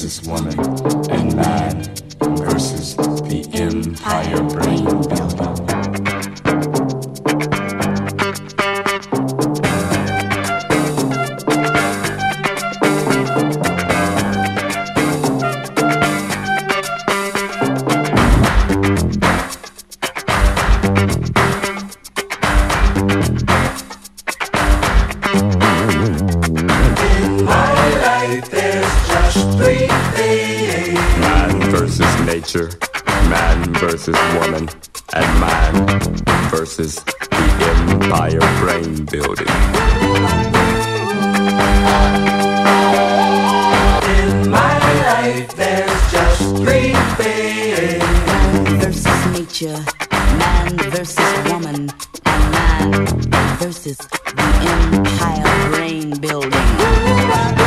versus woman, and man versus the empire brain building. Man versus woman, and man versus the empire brain building. In my life there's just three things. Man versus nature, man versus woman, and man versus the empire brain building.